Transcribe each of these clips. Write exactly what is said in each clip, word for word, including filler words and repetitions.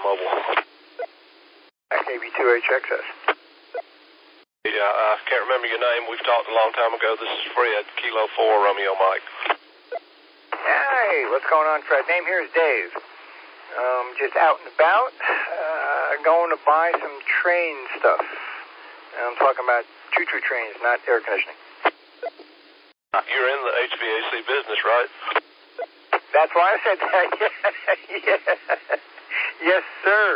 Mobile. K B two H X S. Yeah, I can't remember your name. We've talked a long time ago. This is Fred, Kilo four, Romeo Mike. Hey, what's going on, Fred? Name here is Dave. Um, just out and about, uh, going to buy some train stuff. I'm talking about choo-choo trains, not air conditioning. You're in the H V A C business, right? That's why I said that. Yeah. Yes, sir.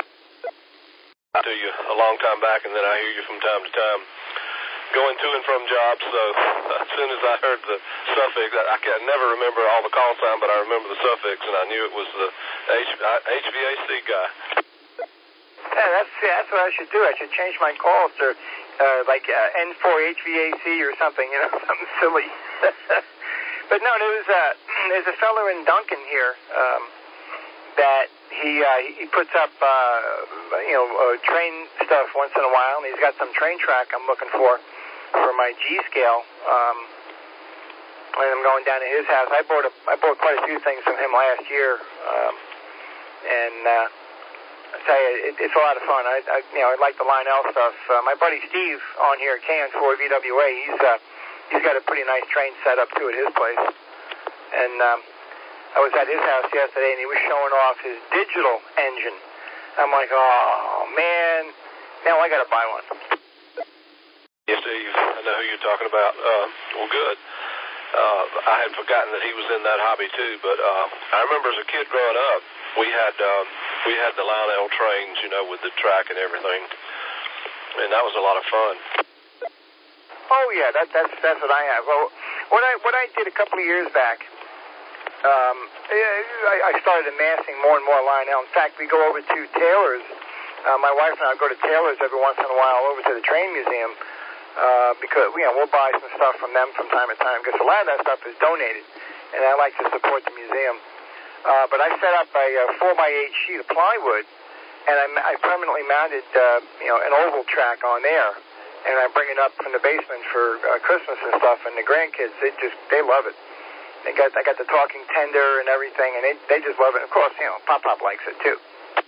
I do you a long time back, and then I hear you from time to time going to and from jobs. So as soon as I heard the suffix, I, I can never remember all the call sign, but I remember the suffix, and I knew it was the H, H V A C guy. Yeah, that's yeah, that's what I should do. I should change my calls to uh, like uh, N four H V A C or something, you know, something silly. But no, there was uh, there's a fellow in Duncan here um, that he uh, he puts up uh, you know uh, train stuff once in a while, and he's got some train track I'm looking for for my G scale. Um, and I'm going down to his house. I bought a, I bought quite a few things from him last year, um, and. Uh, I tell you, it, it's a lot of fun. I, I, you know, I like the Lionel stuff. Uh, my buddy Steve on here at K N four V W A, he's uh, he's got a pretty nice train set up too at his place. And um, I was at his house yesterday, and he was showing off his digital engine. I'm like, oh man, now I got to buy one. Yes, Steve, I know who you're talking about. Uh, well, good. Uh, I had forgotten that he was in that hobby too. But uh, I remember as a kid growing up, we had. Um, We had the Lionel trains, you know, with the track and everything, and that was a lot of fun. Oh yeah, that, that's that's what I have. Well, what I what I did a couple of years back, um, I, I started amassing more and more Lionel. In fact, we go over to Taylor's. Uh, my wife and I go to Taylor's every once in a while over to the train museum uh, because you know we'll buy some stuff from them from time to time because a lot of that stuff is donated, and I like to support the museum. Uh, but I set up a uh, four by eight sheet of plywood, and I, I permanently mounted, uh, you know, an oval track on there, and I bring it up from the basement for uh, Christmas and stuff. And the grandkids, they just they love it. They got I got the talking tender and everything, and they they just love it. Of course, you know, Pop Pop likes it too.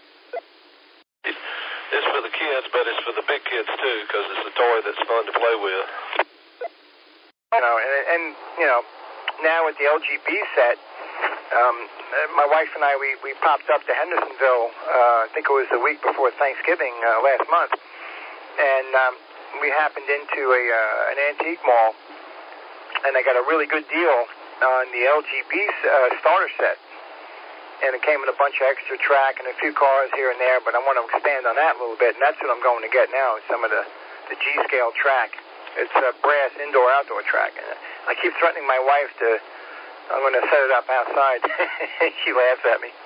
It's for the kids, but it's for the big kids too, because it's a toy that's fun to play with. You know, and, and you know, now with the L G B set. Um, my wife and I, we, we popped up to Hendersonville, uh, I think it was the week before Thanksgiving uh, last month, and um, we happened into a uh, an antique mall, and I got a really good deal on the L G B uh, starter set, and it came with a bunch of extra track and a few cars here and there, but I want to expand on that a little bit, and that's what I'm going to get now, is some of the, the G-scale track. It's a brass indoor-outdoor track, and I keep threatening my wife to I'm going to set it up outside. She laughs at me.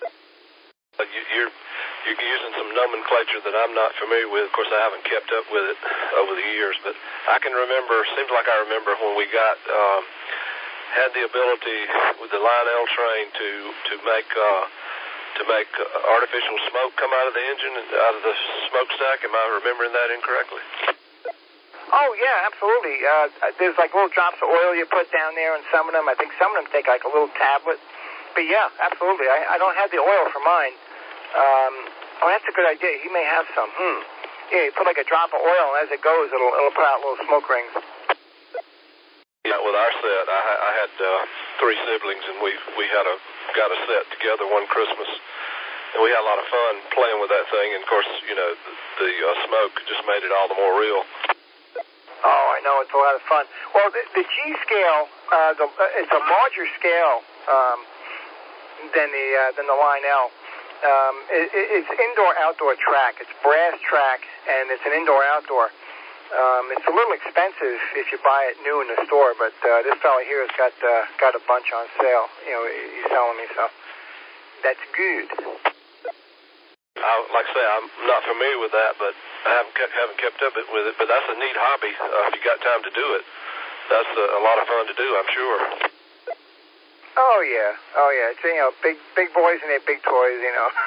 You're, you're using some nomenclature that I'm not familiar with. Of course, I haven't kept up with it over the years, but I can remember, seems like I remember when we got, um, had the ability with the Lionel train to, to make, uh, to make uh, artificial smoke come out of the engine, and out of the smokestack. Am I remembering that incorrectly? Oh, yeah, absolutely. Uh, there's like little drops of oil you put down there, and some of them, I think some of them take like a little tablet. But yeah, absolutely. I, I don't have the oil for mine. Um, oh, that's a good idea. He may have some. Hmm. Yeah, you put like a drop of oil, and as it goes, it'll, it'll put out little smoke rings. Yeah, with our set, I, I had uh, three siblings, and we we had a got a set together one Christmas, and we had a lot of fun playing with that thing. And of course, you know, the, the uh, smoke just made it all the more real. Oh, I know, it's a lot of fun. Well, the, the G scale, uh, the, uh, it's a larger scale um, than the uh, than the Lionel. Um, it, it's indoor-outdoor track. It's brass track, and it's an indoor-outdoor. Um, it's a little expensive if you buy it new in the store, but uh, this fella here has got uh, got a bunch on sale. You know, he's telling me so. That's good. I, like I say, I'm not familiar with that, but I haven't kept, haven't kept up with it. But that's a neat hobby. Uh, if you got time to do it, that's a, a lot of fun to do, I'm sure. Oh yeah, oh yeah. It's, you know, big big boys and their big toys. You know.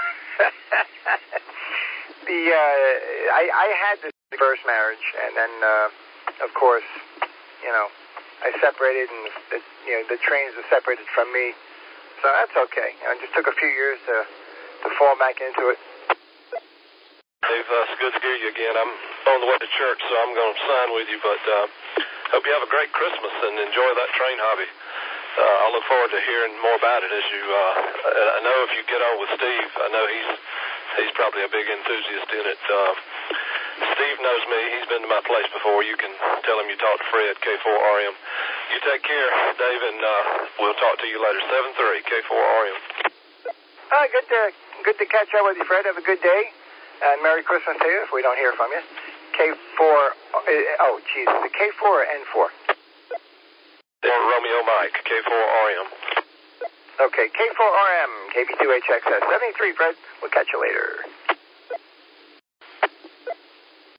the uh, I I had this first marriage, and then uh, of course, you know, I separated, and the, you know the trains were separated from me. So that's okay. You know, it just took a few years to to fall back into it. Dave, uh, it's good to hear you again. I'm on the way to church, so I'm going to sign with you, but uh, hope you have a great Christmas and enjoy that train hobby. Uh, I look forward to hearing more about it as you, uh, I know if you get on with Steve, I know he's he's probably a big enthusiast in it. Uh, Steve knows me. He's been to my place before. You can tell him you talked to Fred, K four R M. You take care, Dave, and uh, we'll talk to you later. seven three, K four R M. Uh, good to good to catch up with you, Fred. Have a good day. And Merry Christmas to you if we don't hear from you. K four, uh, oh, geez, is it K four or N four? Romeo Mike, K four R M. Okay, K four R M, K B two H X S. seventy-three, Fred. We'll catch you later.